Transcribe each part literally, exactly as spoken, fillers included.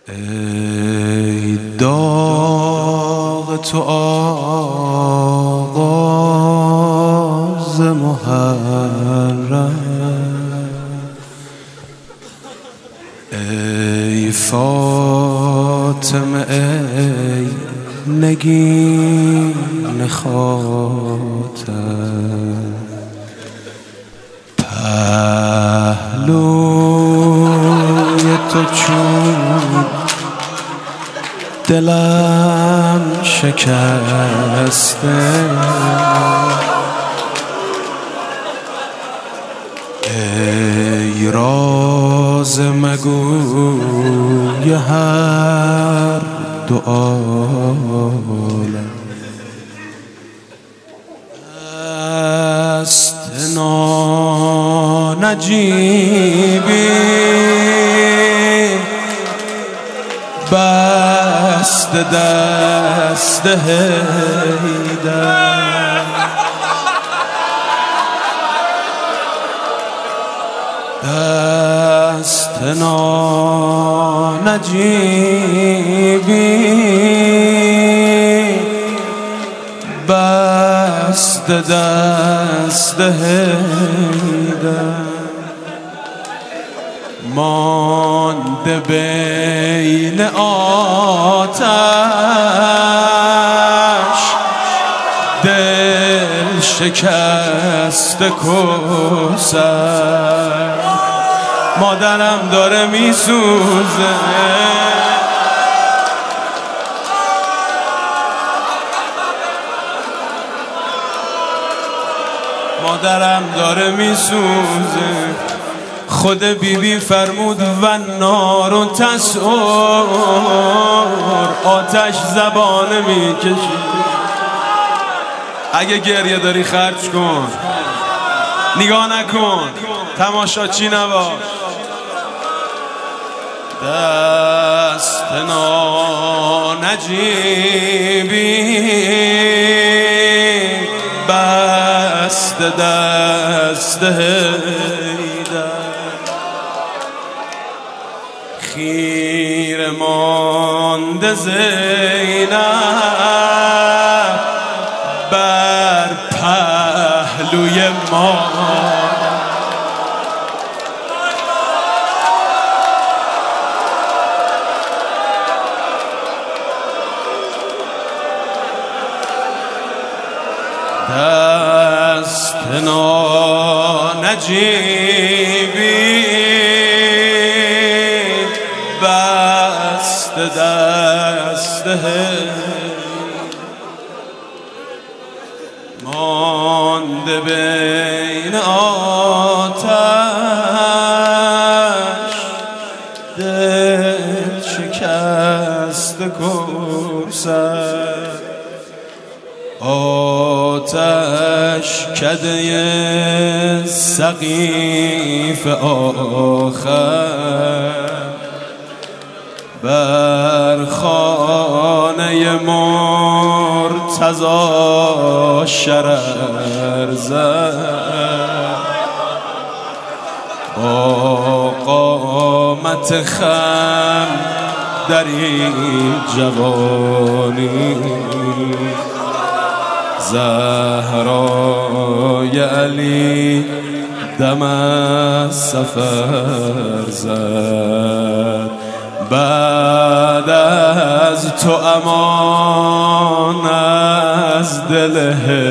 ای داغ تو آغاز محرم، ای فاطمه ای نگین خاطر، پهلوی تو چون دلم شکسته، ای راز مگوی هر دو عالم، دست نانجیبی بست دست حیدر، دست نانجیبی بست دست حیدر، مانده بین آتش دل شکست کوثر، مادرم داره میسوزه، مادرم داره میسوزه، خود بی بی فرمود و نار و تسعر، آتش زبانه میکشید. اگه گریه داری خرج کن، نگاه نکن، تماشاچی نباش. دست نانجیبی بست دست حیدر، خیره مانده زینب بر پهلوی ما، دست نانجیبی بست دست مانده بین آتش دل شکست کوثر، آتش کده سقیف آخر بر خانه مرتضی شرر زد، با قامت خم در این جوانی زهرای علی دم از سفر زد، بعد از تو امان از دل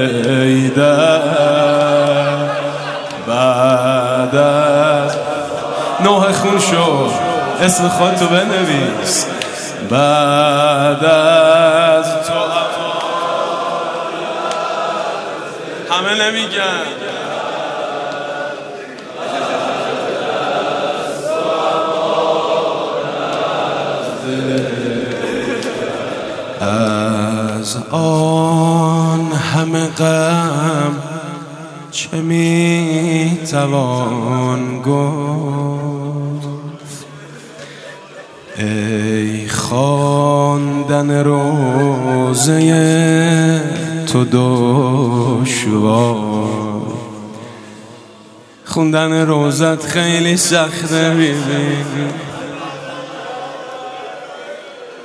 حیدر، بعد از نوح خون شو اسم خودتو بنویس، بعد از تو همه نمیگن از آن همه غم چه میتوان گفت، ای خواندن روزه تو دشوار، خوندن روزت خیلی سخته، بیبی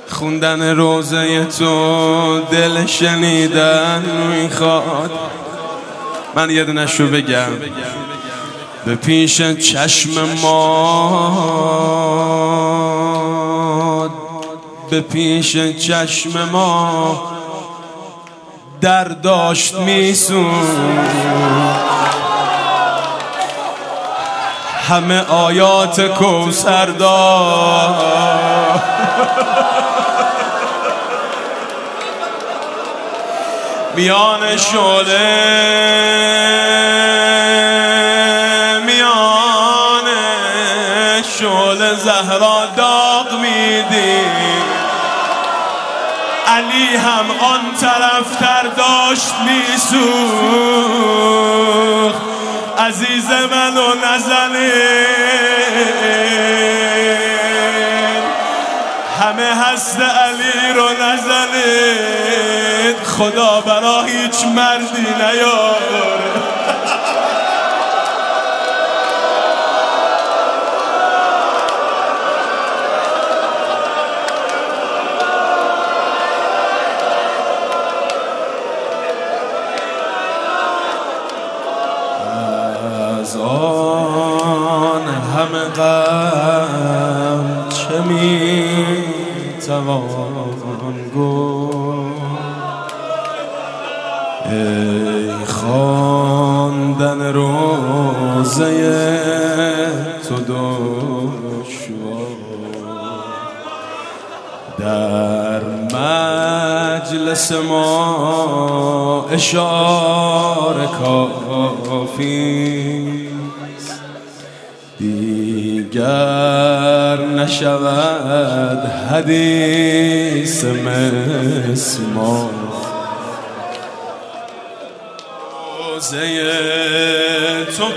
خوندن روزه تو دل شنیدن میخواد. من یه دونشو بگم. به پیش چشم ما، به پیش چشم ما در داشت میسون همه آیات کوثر داشت. میان شعله میان شعله زهرا داغ میدیم. علی هم آن طرف تر داشت میسوخت. عزیز منو نزنید، همه هست علی رو نزنید، خدا برا هیچ مردی نیاره. از آن همه غم چه میتوان گفت؟ ای خواندن روزه تو دشوار، در مجلس ما اشاره کافی، دیگر نشود حدیث مسمار. روزه تو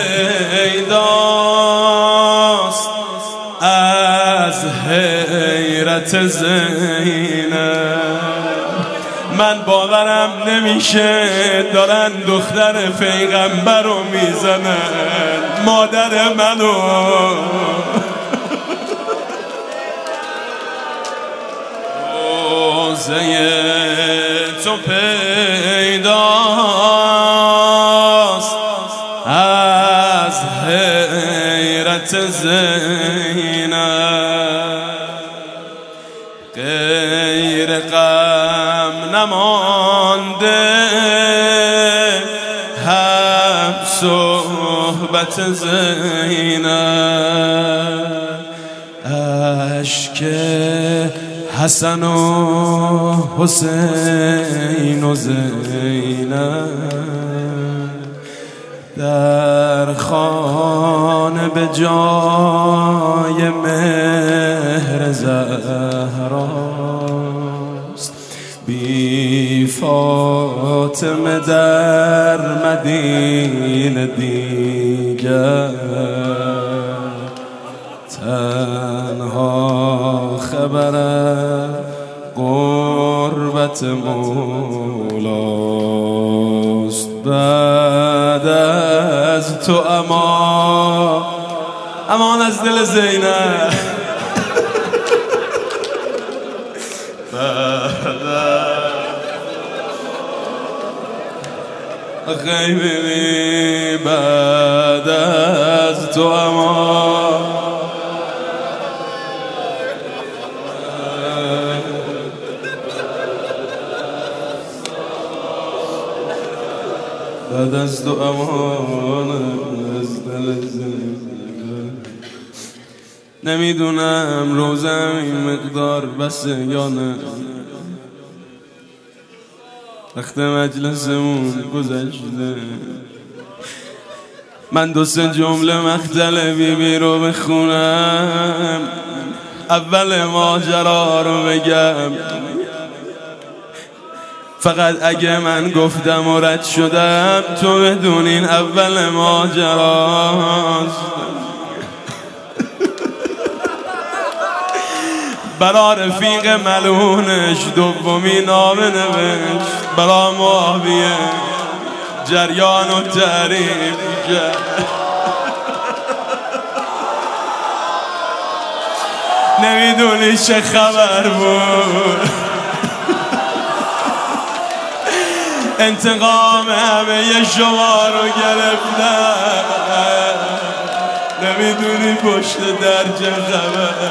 پیداست از حیرت زینب. من باورم نمیشه دارن دختر پیغمبر رو میزنن، مادر منو. روزه تو پیداست از حیرت زینب، غیر غم نمانده هم صحبت زینب. اشک حسن و حسین و زینب در خانه به جای مهر زهراست. بی فاطمه در مدینه دیگر تنها خبر قربت مولاست. بعد از تو امان امان از دل زینب، بعد از غیبی بعد از تو امان. بعد از دو امان از دل زندگی. نمیدونم روزم این مقدار بسه یا نه. وقت مجلسمون گذشته، من دو سه جمله مقتل بی بی رو بخونم، اول ماجرا رو بگم. فقط اگه من گفتم و رد شدم تو بدونین اول ماجراست. برا رفیق ملونش دومی نامه نوشت، برا معاویه جریان و تعریف کرد. نمیدونی چه خبر بود. انتقام همه شما رو گرفتم، نمیدونی پشت در چه خبر.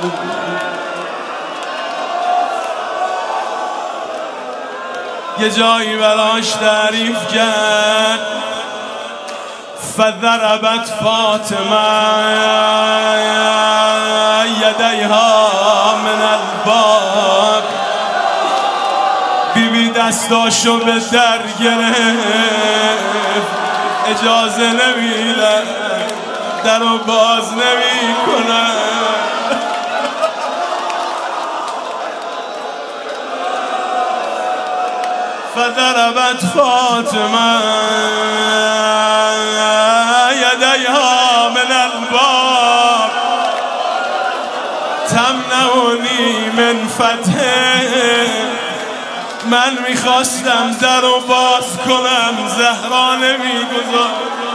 یه جایی براش تعریف کرد، فضربت فاطمه یدیها من الباب، بیبی دستاشو به در گرفت، اجازه نمیدن، درو باز نمی کنن. فضربت فاطمه یدیها من الباب تمنعنی من فتحه. من میخواستم در رو باز کنم، زهرا نمیگذار.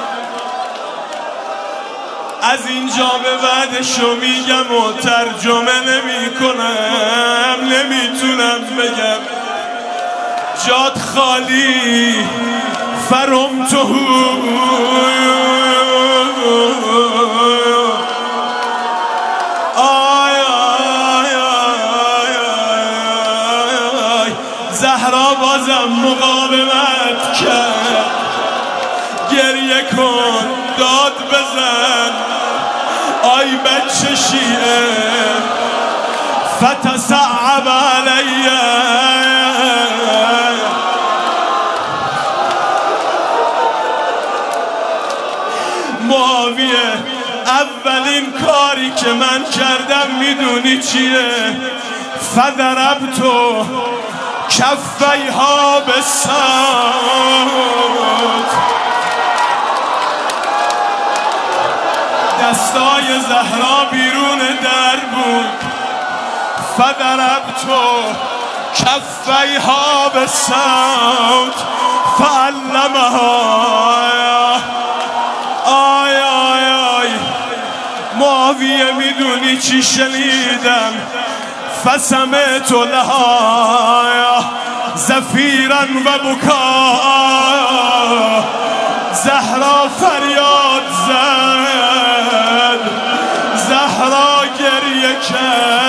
از اینجا به بعدشو میگم و ترجمه نمی کنم، نمیتونم بگم. جات خالی فرمته آی آی آی آی. زهرا بازم مقاومت کرد، گریه کن داد بزن آی بچه شیعه. فتصعب علیه معاویه، اولین کاری که من کردم میدونی چیه؟ فضربتو کفیها بالصوت، دستای زهرا بیرون در بود. فضربتو کفیها بالصوت فعلمها. آی آی آی معاویه میدونی چی شنیدم؟ فسمعت لها زفیرا و بکا. زهرا فریاد زد، زهرا گریه کرد.